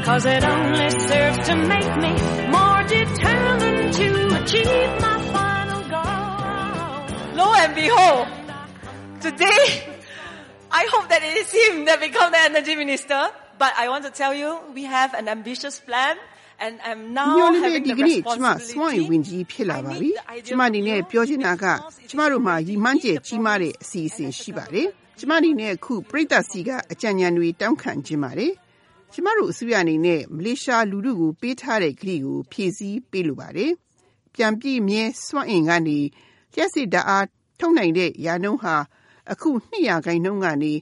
'cause it only serves to make me more determined to achieve my final goal. Lo and behold, today, I hope that it is him that becomes the energy minister. But I want to tell you, we have an ambitious plan, and I'm now having the responsibility. ကျမအနေနဲ့ပြောချင်တာကကျမတို့မှာရည်မှန်းချက်ကြီးမားတဲ့အစီအစဉ်ရှိပါတယ်။ကျမအနေနဲ့အခုပရိသတ်စီကအကြံဉာဏ်တွေတောင်းခံခြင်းပါတယ်။ကျမတို့အစိုးရအနေနဲ့မလေးရှားလူထုကိုပေးထားတဲ့ကတိကိုဖြည့်ဆည်းပေးလိုပါတယ်။ပြန်ပြည့်မြဲစွမ်းအင်ကနေလျှက်စစ်ဓာတ်အားထုတ်နိုင်တဲ့ရာနှုန်းဟာအခု2%ကနေ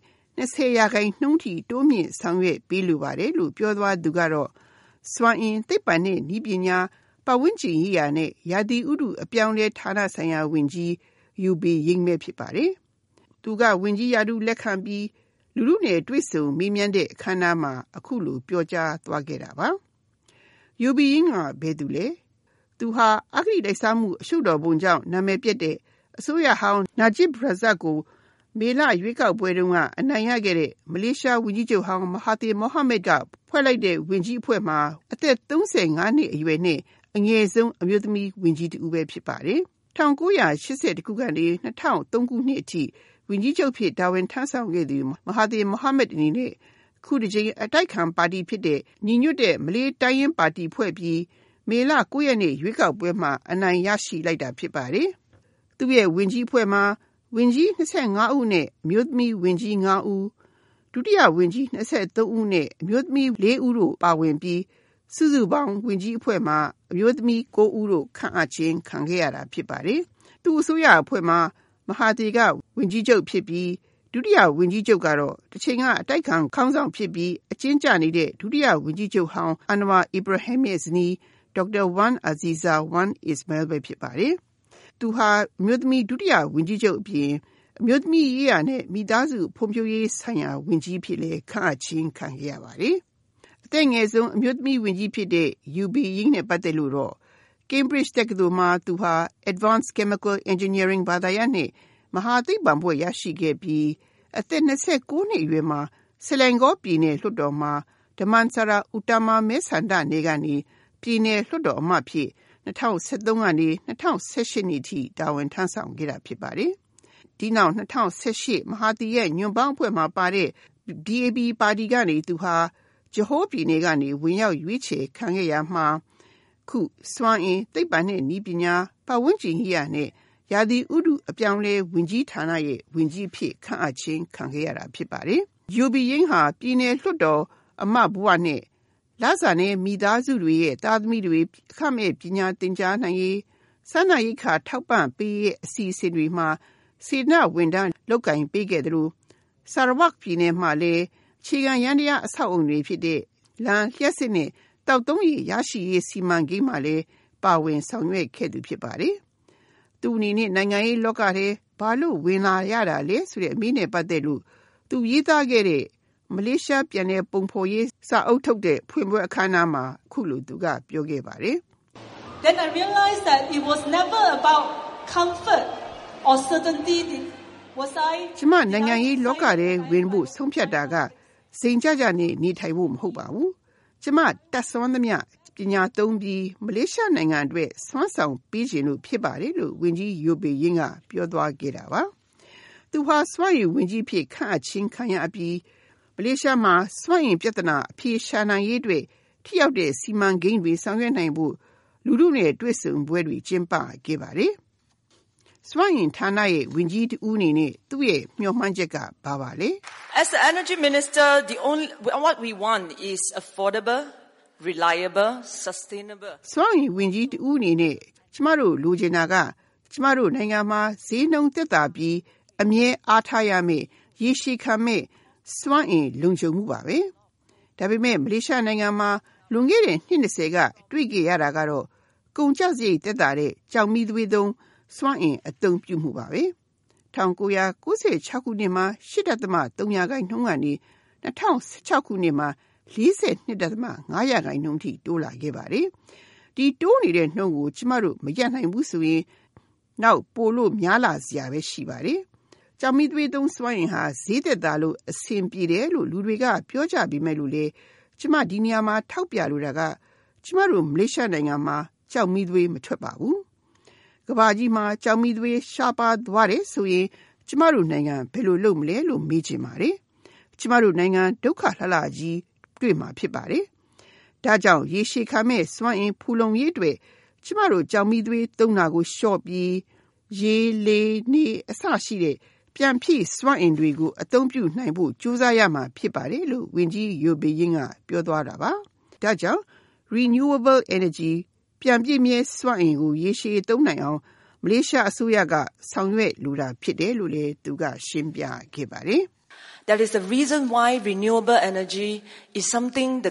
20%ထိတိုးမြင့်ဆောင်ရွက်ပေးလိုပါတယ်လို့ပြောသွားသူကတော့စွမ်းအင်သိပ္ပံနဲ့နည်းပညာပတ်ဝန်းကျင်ရေးရာနဲ့ရာသီဥတုအပြောင်းလဲဌာနဆိုင်ရာဝန်ကြီးယူဘီယင်းမဲဖြစ်ပါတယ်။သူကဝန်ကြီးရာထူးလက်ခံပြီးလူထုနဲ့တွေ့ဆုံမေးမြန်းတဲ့အခမ်းအနားမှာအခုလိုပြောကြားသွားခဲ့တာပါ။ယူဘီယင်းကဘယ်သူလဲ။သူဟာအဂတိလိုက်စားမှုအရှုပ်တော်ပုံကြောင့်နာမည်ပြက်တဲ့အစိုးရဟောင်းနာဂျစ်ဘရာဇတ်ကိုမေလရွေးကောက်ပွဲတုန်းကအနိုင်ရခဲ့တဲ့မလေးရှားဝန်ကြီးချုပ်ဟောင်းမဟာသီမိုဟာမက်ကဖွဲ့လိုက်တဲ့ဝန်ကြီးအဖွဲ့မှာအသက်35နှစ်အရွယ်နဲ့အငယ်ဆုံးအမျိုးသမီးဝန်ကြီးတူပဲဖြစ်ပါတယ်။1980ခုကနေ2003ခုနှစ်အထိဝန်ကြီးချုပ်ဖြစ်တာဝန်ထမ်းဆောင်ခဲ့သူမဟာသီမိုဟာမက်အနေနဲ့ခုတစ်ချိန်အတိုက်ခံပါတီဖြစ်တဲ့ညီညွတ်တဲ့မလေးတိုင်းရင်းပါတီဖွဲ့ပြီးမေလ9ရက်နေ့ရွေးကောက်ပွဲမှာအနိုင်ရရှိလိုက်တာဖြစ်ပါတယ်။သူ့ရဲ့ဝန်ကြီးအဖွဲ့မှာဝန်ကြီး25ဦးနဲ့အမျိုးသမီးဝန်ကြီး5ဦးဒုတိယဝန်ကြီး23ဦးနဲ့အမျိုးသမီး4ဦးတို့ပါဝင်ပြီးစုစုပေါင်းဝန်ကြီးအဖွဲ့မှာအမျိုးသမီး9ဦးတို့ခန့်အပ်ခြင်းခံခဲ့ရတာဖြစ်ပါတယ်။သူ့အစိုးရအဖွဲ့မှာမဟာသီကဝန်ကြီးချုပ်ဖြစ်ပြီးဒုတိယဝန်ကြီးချုပ်ကတော့တစ်ချိန်ကအတိုက်ခံခေါင်းဆောင်ဖြစ်ပြီးအကျဉ်းကျနေတဲ့ဒုတိယဝန်ကြီးချုပ်ဟောင်းအန်ဝါအီဘရာဟမ်ရဲ့ဇနီးဒေါက်တာဝမ်အဇီဇာဝမ်အစ္စမဲလ်ပဲဖြစ်ပါတယ်။သူဟာအမျိုးသမီးဒုတိယဝန်ကြီးချုပ်အပြင်အမျိုးသမီးရေးရာနဲ့မိသားစုဖွံ့ဖြိုးရေးဆိုင်ရာဝန်ကြီးဖြစ်လဲခန့်အပ်ခြင်းခံခဲ့ရပါတယ်။အသက်ငယ်ဆုံးအမျိုးသမီးဝန်ကြီးဖြစ်တဲ့ UB ရင်းနဲ့ပတ်သက်လို့တော့ Cambridge တက္ကသိုလ်မှာသူဟာ Advanced Chemical Engineering ဘာသာရပ်နဲ့မဟာသိပ္ပံဘွဲ့ရရှိခဲ့ပြီးအသက်29နှစ်အရွယ်မှာဆလန်ဂေါပြည်နယ်လွှတ်တော်မှာဒမန်ဆရာဥတမာမဲဆန္ဒနယ်ကနေပြည်နယ်လွှတ်တော်အမတ်ဖြစ်2013ကနေ2018နှစ်ထိတာဝန်ထမ်းဆောင်ခဲ့တာဖြစ်ပါတယ်။ဒီနောက်2018မဟာသီရဲ့ညွန့်ပေါင်းအဖွဲ့မှာပါတဲ့ DAB ပါတီကနေသူဟာဂျဟိုးပြည်နယ်ကနေဝင်ရောက်ရွေးချယ်ခံခဲ့ရမှာခုစွမ်းအင်သိပ္ပံနဲ့နည်းပညာပတ်ဝန်းကျင်ရေးရာနဲ့ရာသီဥတုအပြောင်းလဲဝင်ကြီးဌာနရဲ့ဝင်ကြီးဖြစ်ခန့်အပ်ခြင်းခံခဲ့ရတာဖြစ်ပါတယ်။ ယူဘီယင်းဟာပြည်နယ်လွှတ်တော်အမတ်ဘဝနဲ့လစာနဲ့မိသားစုတွေရဲ့သားသမီးတွေအခမဲ့ပညာသင်ကြားနိုင်ရေးစားနပ်ရိက္ခာထောက်ပံ့ပေးတဲ့အစီအစဉ်တွေမှာစေတနာဝန်ထမ်းလုပ်ကိုင်ပေးခဲ့တယ်လို့ဆာရဝက်ပြည်နယ်မှာလည်းခြေခံရန်တရားအဆောက်အုံတွေဖြစ်တဲ့လမ်းလျှက်စစ်နဲ့တောက်သုံးရည်ရရှိရေးစီမံကိန်းမှာလည်းပါဝင်ဆောင်ရွက်ခဲ့သူဖြစ်ပါတယ်။သူအနေနဲ့နိုင်ငံရေးလောကထဲဘာလို့ဝင်လာရတာလဲဆိုတဲ့အမေးနဲ့ပတ်သက်လို့သူရေးသားခဲ့တဲ့မလေးရှားပြည်နယ်ပုံဖော်ရေးစာအုပ်ထုတ်တဲ့ဖွင့်ပွဲအခမ်းအနားမှာခုလိုသူကပြောခဲ့ပါတယ်။ Then I realized that it was never about comfort or certainty. Was I ကျမနိုင်ငံရေးလောကထဲဝင်ဖို့ဆုံးဖြတ်တာကစိန်ကြကြနဲ့နေထိုင်ဖို့မဟုတ်ပါဘူး။ကျမတက်ဆွမ်းသမျှပညာသုံးပြီးမလေးရှားနိုင်ငံအတွက်စွမ်းဆောင်ပေးခြင်းလို့ဖြစ်ပါတယ်လို့ဝန်ကြီးယိုဘေယင်းကပြောသွားခဲ့တာပါ။သူဟာစွမ်းရည်ဝန်ကြီးဖြစ်ခန့်အပ်ခြင်းခံရပြီးမလေးရှားမှာစွမ်းအင်ပြဿနာအဖြေရှာနိုင်ရေးအတွက်ထိရောက်တဲ့စီမံကိန်းတွေဆောင်ရွက်နိုင်ဖို့လူထုနဲ့တွေ့ဆုံပွဲတွေကျင်းပခဲ့ပါတယ်။စွမ်းအင်ဌာနရဲ့ဝန်ကြီးတူအနေနဲ့သူ့ရဲ့မျှော်မှန်းချက်ကဘာပါလဲ။ As the energy minister, what we want is affordable, reliable, sustainable. စွမ်းအင်ဝန်ကြီးတူအနေနဲ့ကျမတို့လိုချင်တာကကျမတို့နိုင်ငံမှာဈေးနှုန်းသက်သာပြီးအမြဲအားထားရမယ့်ရေရှည်ခံမယ့်စွမ်းအင်လုံခြုံမှုပါပဲ။ဒါပေမဲ့မလေးရှားနိုင်ငံမှာလွန်ခဲ့တဲ့နှစ်20ကတွေ့ကြရတာကတော့ကုန်ကျစရိတ်သက်သာတဲ့ကြောင်မီးသွေးသုံးစွမ်းအင်အသုံးပြုမှုပါပဲ။1996ခုနှစ်မှာ 8.3% ကနေ2016ခုနှစ်မှာ 42.5% ထိတိုးလာခဲ့ပါတယ်။ဒီတိုးနေတဲ့နှုန်းကိုကျမတို့မရပ်နိုင်ဘူးဆိုရင်နောက်ပိုလို့များလာစရာပဲရှိပါတယ်။ကြောင်မီးသွေးသုံးစွမ်းအင်ဟာဈေးသက်သာလို့အဆင်ပြေတယ်လို့လူတွေကပြောကြပေမဲ့လို့လေကျမဒီနေရာမှာထောက်ပြလိုတာကကျမတို့မလေးရှားနိုင်ငံမှာကြောက်မီးသွေးမထွက်ပါဘူးကမ္ဘာကြီးမှာကြောက်မီးသွေးရှားပါသွားတယ်ဆိုရင်ကျမတို့နိုင်ငံဘယ်လိုလုပ်မလဲလို့မေးချင်ပါတယ်ကျမတို့နိုင်ငံဒုက္ခလှလှကြီးတွေ့မှာဖြစ်ပါတယ်ဒါကြောင့်ရေရှည်ခံမဲ့စွမ်းအင်ဖူလုံရေးအတွက်ကျမတို့ကြောက်မီးသွေးသုံးတာကိုလျှော့ပြီးရေလေနေအစရှိတဲ့ပြန်ဖြည့်စွမ်းအင်တွေကိုအသုံးပြုနိုင်ဖို့ကြိုးစားရမှာဖြစ်ပါတယ်လို့ဝန်ကြီးယိုဘေယင်းကပြောသွားတာပါဒါကြောင့် renewable energy ပြန်ပြည့်မြဲစွမ်းအင်ကိုရေရှည်သုံးနိုင်အောင်မလေးရှားအစိုးရကဆောင်ရွက်လိုတာဖြစ်တယ်လို့လည်းသူကရှင်းပြခဲ့ပါတယ် That is the reason why renewable energy is something the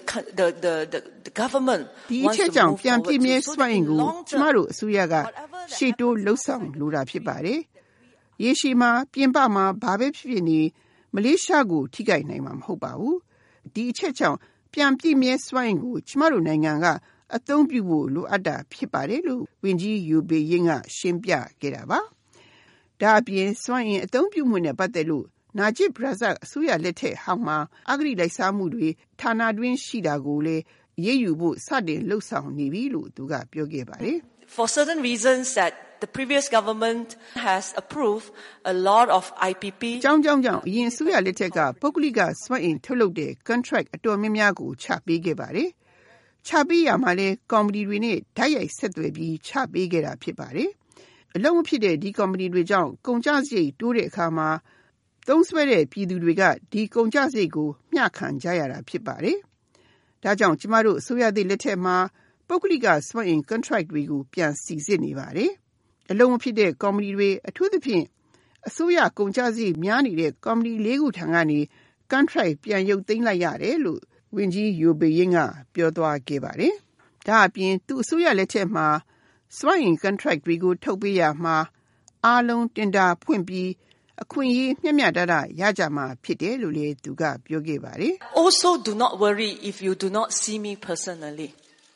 government wants to move forward to. စွမ်းအင်ကိုကျမတို့အစိုးရကရှေ့တိုးလှုပ်ဆောင်လိုတာဖြစ်ပါတယ်ရေရှည်မှာပြင်ပမှာဘာပဲဖြစ်ဖြစ်နေမလေးရှားကိုထိခိုက်နိုင်မှာမဟုတ်ပါဘူးဒီအချက်ကြောင့်ပြန်ပြည့်မြဲစွမ်းအင်ကိုကျမတို့နိုင်ငံကအသုံးပြုဖို့လိုအပ်တာဖြစ်ပါတယ်လို့ဝန်ကြီးယိုဘေယင်းကရှင်းပြခဲ့တာပါဒါအပြင်စွမ်းအင်အသုံးပြုမှုနဲ့ပတ်သက်လို့နာဂျစ်ဘရာဇတ်အစိုးရလက်ထက်ဟောင်းမှာအဂတိလိုက်စားမှုတွေဌာနတွင်းရှိတာကိုလည်းရေးယူဖို့စတင်လှုပ်ဆောင်နေပြီလို့သူကပြောခဲ့ပါတယ် For certain reasons that the previous government has approved a lot of IPP ကြောင်းအရင်အစိုးရလက်ထက်ကပုဂ္ဂလိကစွမ်းအင်ထုတ်လုပ်တဲ့ contract အတော်များများကိုချပေးခဲ့ပါတယ်ချပေးရမှာလဲကော်မတီတွေနဲ့ဓာတ်ရိုက်ဆက်သွယ်ပြီးချပေးခဲ့တာဖြစ်ပါတယ်အလုံးမဖြစ်တဲ့ဒီကော်မတီတွေကြောင့်ကုန်ကျစရိတ်တိုးတဲ့အခါမှာသုံးစွဲတဲ့ပြည်သူတွေကဒီကုန်ကျစရိတ်ကိုမျှခံကြရတာဖြစ်ပါတယ်ဒါကြောင့်ကျမတို့အစိုးရသစ်လက်ထက်မှာပုဂ္ဂလိကစွမ်းအင် contract တွေကိုပြန်စီစစ်နေပါတယ်အလုံးမဖြစ်တဲ့ကော်မတီတွေအထူးသဖြင့်အစိုးရကုန်ကျစရိတ်များနေတဲ့ကော်မတီ၄ခုထံကနေ contract ပြန်ရုပ်သိမ်းလိုက်ရတယ်လို့ဝန်ကြီးယိုဘေယင်းကပြောသွားခဲ့ပါတယ်ဒါအပြင်သူအစိုးရလက်ထက်မှာစွမ်းအင် contract တွေကိုထုတ်ပေးရမှာအားလုံးတင်ဒါဖွင့်ပြီးအခွင့်အရေးမျှမျှတတရကြမှာဖြစ်တယ်လို့လည်းသူကပြောခဲ့ပါတယ် Also do not worry if you do not see me personally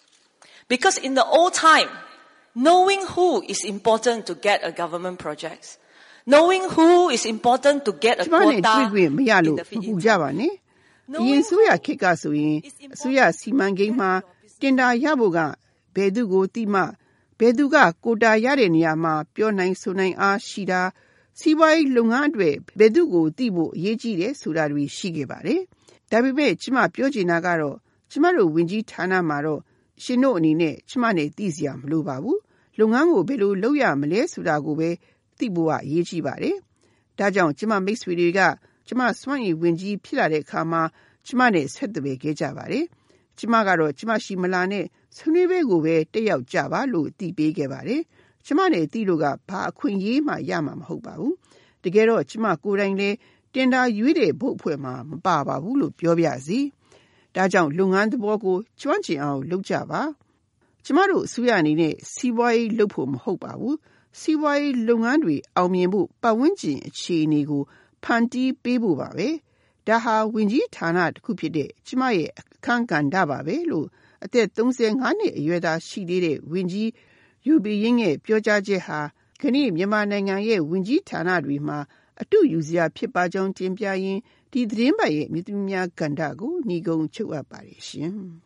because in the old time knowing who is important to get a government project knowing who is important to get a quota မရလို့ပူကြပါနဲ့အရင်ဆိုရခေတ်ကဆိုရင်အစိုးရစီမံကိန်းမှာတင်ဒါရဖို့ကဘယ်သူကိုတိမှဘယ်သူကကိုတာရတဲ့နေရာမှာပြောနိုင်ဆိုနိုင်အားရှိတာစီးပွားရေးလုပ်ငန်းတွေဘယ်သူကိုတိဖို့အရေးကြီးတယ်ဆိုတာတွေရှိခဲ့ပါတယ်ဒါပေမဲ့ကျမပြောချင်တာကတော့ကျမတို့ဝင်ကြီးဌာနမှာတော့ရှင်တို့အနေနဲ့ကျမနဲ့သိစရာမလိုပါဘူးလုပ်ငန်းကိုဘယ်လိုလုပ်ရမလဲဆိုတာကိုပဲသိဖို့ကအရေးကြီးပါတယ်ဒါကြောင့်ကျမမိတ်ဆွေတွေကကျမစွမ်းရည်ဝင်ကြီးဖြစ်လာတဲ့အခါမှာကျမနဲ့ဆက်သွယ်ခဲ့ကြပါတယ်ကျမကတော့ကျမရှိမလာနဲ့ဆွေးနွေးပွဲကိုပဲတက်ရောက်ကြပါလို့တည်ပေးခဲ့ပါတယ်ကျမနဲ့တီးလို့ကဘာအခွင့်အရေးမှရမှာမဟုတ်ပါဘူးတကယ်တော့ကျမကိုယ်တိုင်လည်းတင်ဒါရွေးတဲ့ဘုတ်အဖွဲ့မှာမပါပါဘူးလို့ပြောပြစီဒါကြောင့်လုပ်ငန်းသဘောကိုကျွမ်းကျင်အောင်လုပ်ကြပါကျမတို့အစိုးရအနေနဲ့စီးပွားရေးလုပ်ဖို့မဟုတ်ပါဘူးစီးပွားရေးလုပ်ငန်းတွေအောင်မြင်ဖို့ပတ်ဝန်းကျင်အခြေအနေကိုဖန်တီးပေးဖို့ပါပဲဒါဟာဝင်ကြီးဌာနတစ်ခုဖြစ်တဲ့ကျမရဲ့အခန်းကဏ္ဍပါပဲလို့အသက်35နှစ်အရွယ်သားရှိသေးတဲ့ဝင်ကြီးယူဘီရင်းရဲ့ပြောကြားချက်ဟာခဏမြန်မာနိုင်ငံရဲ့ဝင်ကြီးဌာနတွေမှာအတူယူစရာဖြစ်ပါကြောင်းတင်ပြရင်းဒီသတင်းပတ်ရဲ့မြစ်သမီးများကဏ္ဍကိုညီကုန်းချုပ်အပ်ပါတယ်ရှင်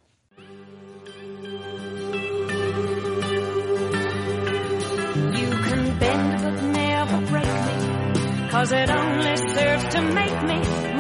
You can bend but never break me 'cause it only serves to make me